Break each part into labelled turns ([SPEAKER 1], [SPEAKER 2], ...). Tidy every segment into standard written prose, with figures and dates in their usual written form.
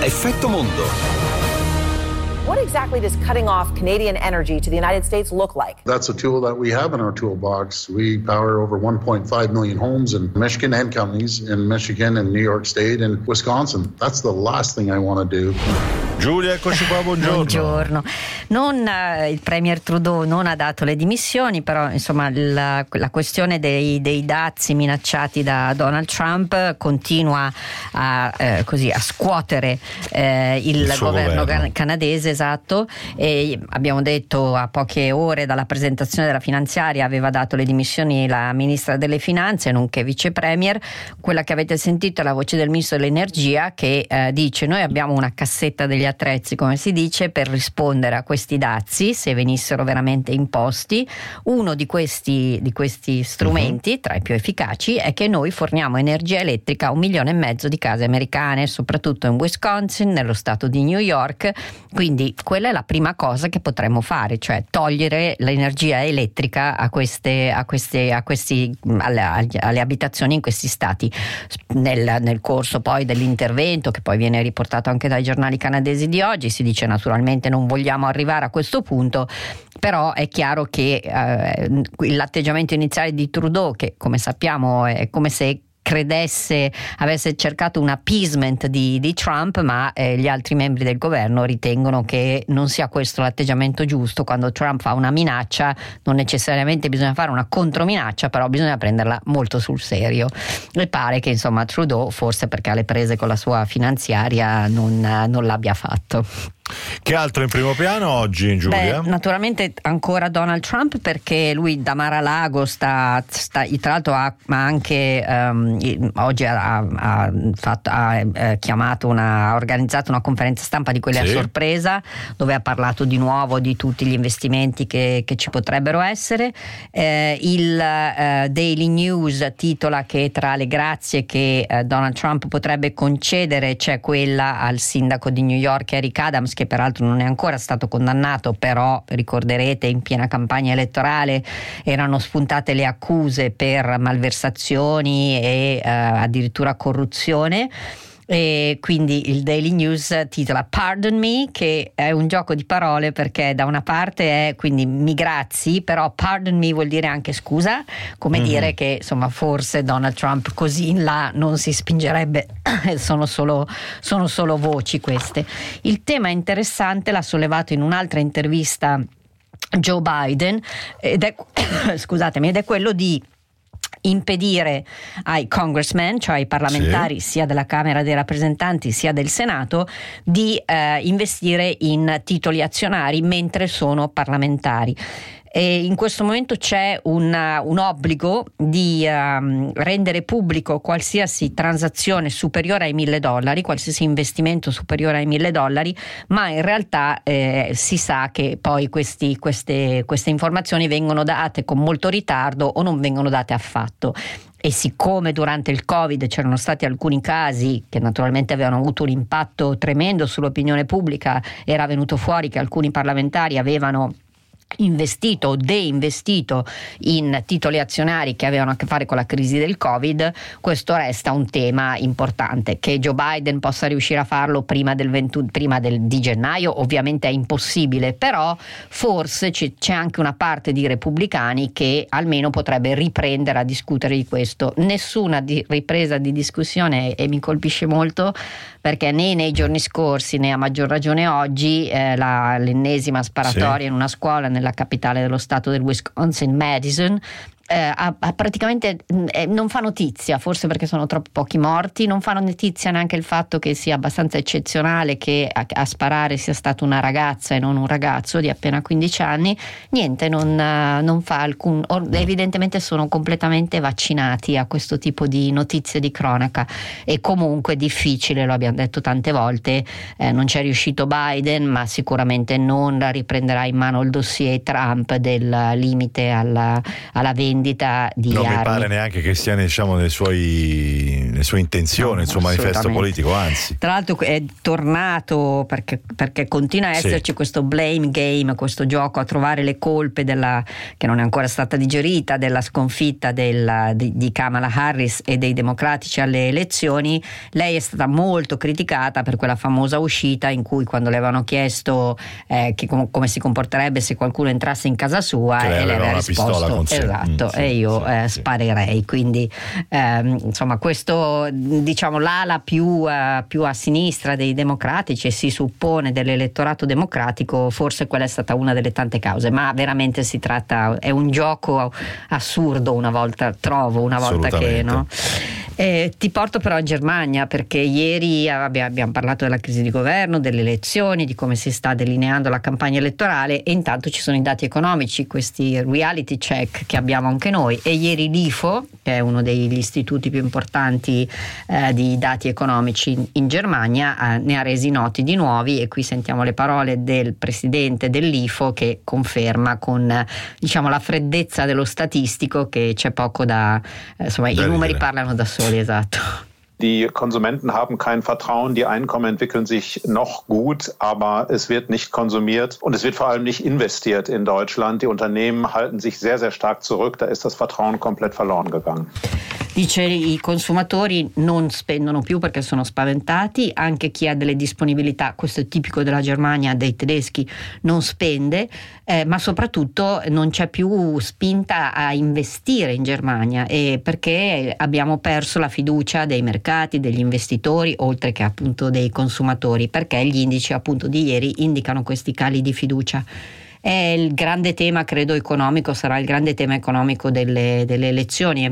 [SPEAKER 1] Effetto Mondo.
[SPEAKER 2] What exactly does cutting off Canadian energy to the United States look like?
[SPEAKER 3] That's a tool that we have in our toolbox. We power over 1.5 million homes in Michigan and counties in Michigan and New York State and Wisconsin. That's the last thing I want to do.
[SPEAKER 4] Giulia, eccoci qua, buongiorno.
[SPEAKER 5] Il Premier Trudeau non ha dato le dimissioni, però insomma la questione dei dazi minacciati da Donald Trump continua a scuotere il governo canadese, esatto. E abbiamo detto a poche ore dalla presentazione della finanziaria aveva dato le dimissioni la ministra delle finanze nonché vice premier. Quella che avete sentito è la voce del ministro dell'energia che dice: noi abbiamo una cassetta degli attrezzi, come si dice, per rispondere a questi dazi se venissero veramente imposti. Uno di questi strumenti, tra i più efficaci, è che noi forniamo energia elettrica a 1,5 milioni di case americane, soprattutto in Wisconsin, nello stato di New York. Quindi quella è la prima cosa che potremmo fare, cioè togliere l'energia elettrica alle abitazioni in questi stati. Nel corso poi dell'intervento, che poi viene riportato anche dai giornali canadesi di oggi, si dice naturalmente non vogliamo arrivare a questo punto, però è chiaro che l'atteggiamento iniziale di Trudeau, che come sappiamo è come se avesse cercato un appeasement di Trump, ma gli altri membri del governo ritengono che non sia questo l'atteggiamento giusto. Quando Trump fa una minaccia non necessariamente bisogna fare una controminaccia, però bisogna prenderla molto sul serio, e pare che insomma Trudeau, forse perché alle prese con la sua finanziaria, non l'abbia fatto.
[SPEAKER 4] Che altro in primo piano oggi, Giulia?
[SPEAKER 5] Naturalmente ancora Donald Trump, perché lui da Mar-a-Lago tra l'altro ha anche oggi ha organizzato una conferenza stampa di quelle a sorpresa, dove ha parlato di nuovo di tutti gli investimenti che ci potrebbero essere. Il Daily News titola che tra le grazie che Donald Trump potrebbe concedere c'è quella al sindaco di New York Eric Adams, che peraltro non è ancora stato condannato, però ricorderete in piena campagna elettorale erano spuntate le accuse per malversazioni e addirittura corruzione. E quindi il Daily News titola Pardon Me, che è un gioco di parole, perché da una parte è quindi mi grazi, però pardon me vuol dire anche scusa, come dire che insomma forse Donald Trump così in là non si spingerebbe. sono solo voci queste. Il tema interessante l'ha sollevato in un'altra intervista Joe Biden ed è quello di impedire ai congressmen, cioè ai parlamentari sia della Camera dei Rappresentanti sia del Senato, di investire in titoli azionari mentre sono parlamentari. E in questo momento c'è un obbligo di rendere pubblico qualsiasi transazione superiore ai $1.000, qualsiasi investimento superiore ai $1.000, ma in realtà si sa che poi queste informazioni vengono date con molto ritardo o non vengono date affatto. E siccome durante il Covid c'erano stati alcuni casi che naturalmente avevano avuto un impatto tremendo sull'opinione pubblica, era venuto fuori che alcuni parlamentari avevano investito o deinvestito in titoli azionari che avevano a che fare con la crisi del Covid, questo resta un tema importante. Che Joe Biden possa riuscire a farlo prima di gennaio ovviamente è impossibile, però forse c'è anche una parte di repubblicani che almeno potrebbe riprendere a discutere di questo. Nessuna ripresa di discussione, e mi colpisce molto perché né nei giorni scorsi né a maggior ragione oggi l'ennesima sparatoria in una scuola nella capitale dello stato del Wisconsin, Madison, praticamente non fa notizia, forse perché sono troppo pochi morti, non fa notizia neanche il fatto che sia abbastanza eccezionale che a sparare sia stata una ragazza e non un ragazzo di appena 15 anni. Niente, non fa alcun, evidentemente sono completamente vaccinati a questo tipo di notizie di cronaca, e comunque è difficile, lo abbiamo detto tante volte, non c'è riuscito Biden, ma sicuramente non riprenderà in mano il dossier Trump del limite alla vendita di
[SPEAKER 4] non
[SPEAKER 5] armi.
[SPEAKER 4] mi pare neanche che sia nelle le sue intenzioni, il suo manifesto politico, anzi.
[SPEAKER 5] Tra l'altro è tornato perché continua a esserci questo blame game, questo gioco a trovare le colpe che non è ancora stata digerita, della sconfitta di Kamala Harris e dei democratici alle elezioni. Lei è stata molto criticata per quella famosa uscita in cui, quando le avevano chiesto come si comporterebbe se qualcuno entrasse in casa sua, e lei aveva risposto esatto, e io sparerei. Quindi insomma, questo, diciamo, l'ala più a sinistra dei democratici, e si suppone dell'elettorato democratico, forse quella è stata una delle tante cause, ma veramente è un gioco assurdo una volta che, no? Ti porto però in Germania, perché ieri abbiamo parlato della crisi di governo, delle elezioni, di come si sta delineando la campagna elettorale, e intanto ci sono i dati economici, questi reality check che abbiamo anche noi, e ieri l'IFO, che è uno degli istituti più importanti di dati economici in Germania, ne ha resi noti di nuovi, e qui sentiamo le parole del presidente dell'IFO, che conferma con, diciamo, la freddezza dello statistico che c'è poco insomma, i numeri parlano da soli. Esatto.
[SPEAKER 1] Die Konsumenten haben kein Vertrauen, die Einkommen entwickeln sich noch gut, aber es wird nicht konsumiert und es wird vor allem nicht investiert in Deutschland. Die Unternehmen halten sich sehr, sehr stark zurück, da ist das Vertrauen komplett verloren gegangen.
[SPEAKER 5] Dice i consumatori non spendono più perché sono spaventati, anche chi ha delle disponibilità, questo è tipico della Germania, dei tedeschi, non spende, ma soprattutto non c'è più spinta a investire in Germania, perché abbiamo perso la fiducia dei mercati, degli investitori, oltre che appunto dei consumatori, perché gli indici appunto di ieri indicano questi cali di fiducia. È il grande tema, credo, economico, sarà il grande tema economico delle elezioni.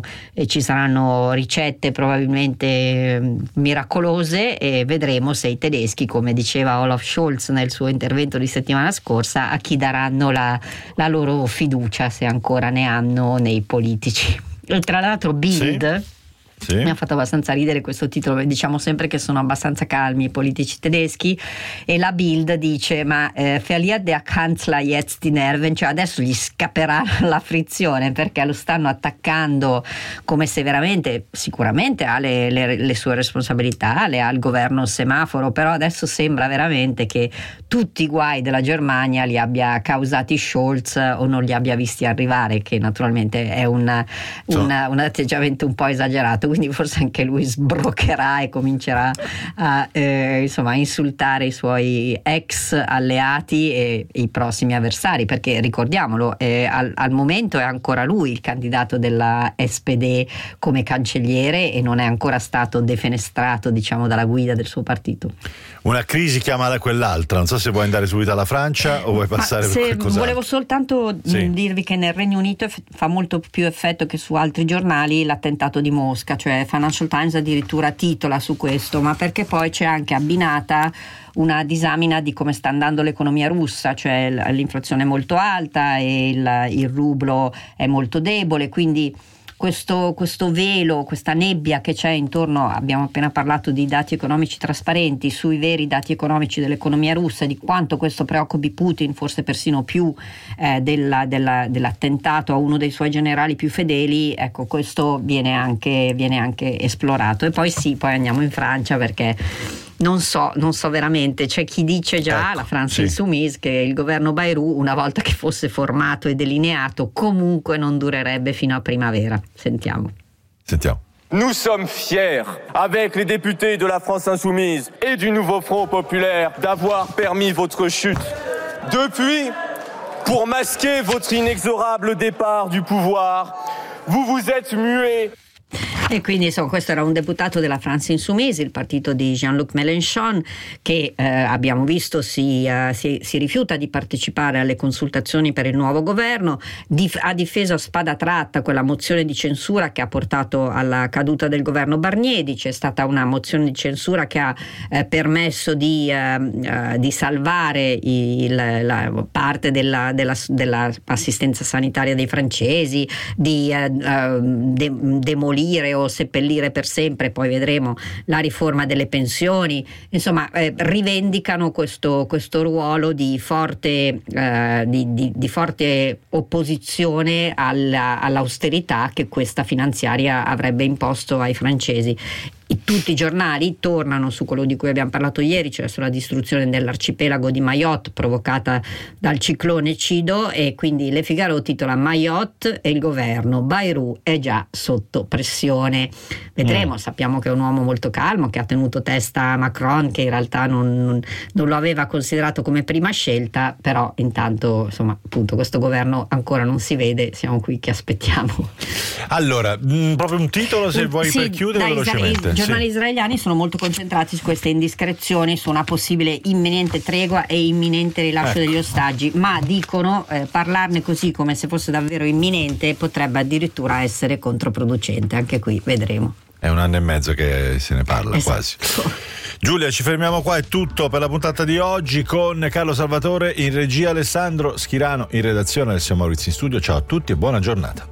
[SPEAKER 5] Ci saranno ricette probabilmente miracolose, e vedremo se i tedeschi, come diceva Olaf Scholz nel suo intervento di settimana scorsa, a chi daranno la loro fiducia, se ancora ne hanno, nei politici. E tra l'altro Bild, sì, mi ha fatto abbastanza ridere questo titolo. Diciamo sempre che sono abbastanza calmi i politici tedeschi, e la Bild dice: ma verliert der Kanzler jetzt die Nerven, cioè adesso gli scapperà la frizione, perché lo stanno attaccando come se veramente, sicuramente ha le sue responsabilità, le ha il governo semaforo, però adesso sembra veramente che tutti i guai della Germania li abbia causati Scholz o non li abbia visti arrivare, che naturalmente è un atteggiamento un po' esagerato. Quindi forse anche lui sbroccherà e comincerà a insultare i suoi ex alleati e i prossimi avversari, perché ricordiamolo, al momento è ancora lui il candidato della SPD come cancelliere, e non è ancora stato defenestrato, diciamo, dalla guida del suo partito.
[SPEAKER 4] Una crisi chiama da quell'altra. Non so se vuoi andare subito alla Francia o vuoi passare per qualcos'altro.
[SPEAKER 5] Volevo soltanto dirvi che nel Regno Unito fa molto più effetto che su altri giornali l'attentato di Mosca, cioè Financial Times addirittura titola su questo, ma perché poi c'è anche abbinata una disamina di come sta andando l'economia russa, cioè l'inflazione è molto alta e il rublo è molto debole, quindi questo velo, questa nebbia che c'è intorno. Abbiamo appena parlato di dati economici trasparenti, sui veri dati economici dell'economia russa, di quanto questo preoccupi Putin, forse persino più dell'attentato a uno dei suoi generali più fedeli. Ecco, questo viene anche esplorato. E poi andiamo in Francia, perché non so veramente, c'è chi dice già, la France Insoumise, che il governo Bayrou, una volta che fosse formato e delineato, comunque non durerebbe fino a primavera. Sentiamo.
[SPEAKER 6] Nous sommes fiers, avec les députés de la France Insoumise et du Nouveau Front Populaire, d'avoir permis votre chute. Depuis, pour masquer votre inexorable départ du pouvoir, vous vous êtes mués.
[SPEAKER 5] E quindi questo era un deputato della France Insoumise, il partito di Jean-Luc Mélenchon, che abbiamo visto si rifiuta di partecipare alle consultazioni per il nuovo governo, ha difeso a spada tratta quella mozione di censura che ha portato alla caduta del governo Barnier. C'è stata una mozione di censura che ha permesso di salvare la parte della assistenza sanitaria dei francesi, di demolire o seppellire per sempre, poi vedremo, la riforma delle pensioni. Insomma, rivendicano questo ruolo di forte opposizione all'austerità che questa finanziaria avrebbe imposto ai francesi. Tutti i giornali tornano su quello di cui abbiamo parlato ieri, cioè sulla distruzione dell'arcipelago di Mayotte provocata dal ciclone Cido, e quindi Le Figaro titola: Mayotte e il governo, Bayrou è già sotto pressione. Vedremo, sappiamo che è un uomo molto calmo, che ha tenuto testa a Macron, che in realtà non lo aveva considerato come prima scelta, però intanto, insomma, appunto, questo governo ancora non si vede, siamo qui che aspettiamo.
[SPEAKER 4] Allora, proprio un titolo, se vuoi, per chiudere velocemente.
[SPEAKER 5] I giornali israeliani sono molto concentrati su queste indiscrezioni, su una possibile imminente tregua e imminente rilascio degli ostaggi, ma dicono parlarne così come se fosse davvero imminente potrebbe addirittura essere controproducente. Anche qui vedremo.
[SPEAKER 4] È 1 anno e mezzo che se ne parla,
[SPEAKER 5] esatto.
[SPEAKER 4] Quasi. Giulia, ci fermiamo qua, è tutto per la puntata di oggi, con Carlo Salvatore in regia, Alessandro Schirano in redazione, Alessio Maurizio in studio. Ciao a tutti e buona giornata.